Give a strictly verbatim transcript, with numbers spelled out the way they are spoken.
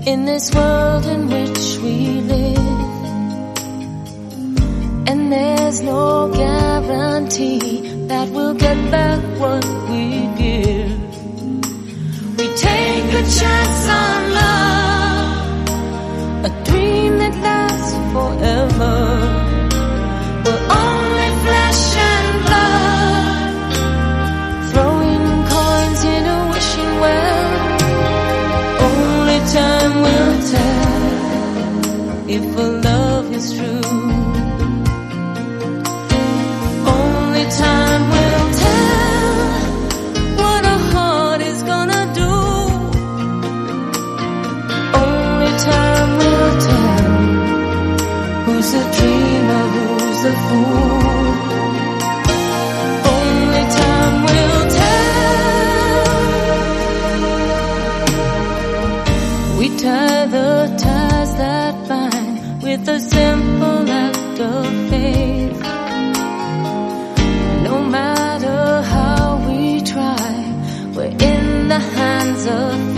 in this world in which we live, and there's no guarantee that we'll get back what we give. We take a chance on love, a dream that lasts forever. We're only flesh and blood, throwing coins in a wishing well. Only time will tell if a love is true. Only time will tell what a heart is gonna do. Only time will tell who's a dreamer, who's a fool. Only time will tell. We tie the ties that bind with a simple act of faith. No matter how we try, we're in the hands of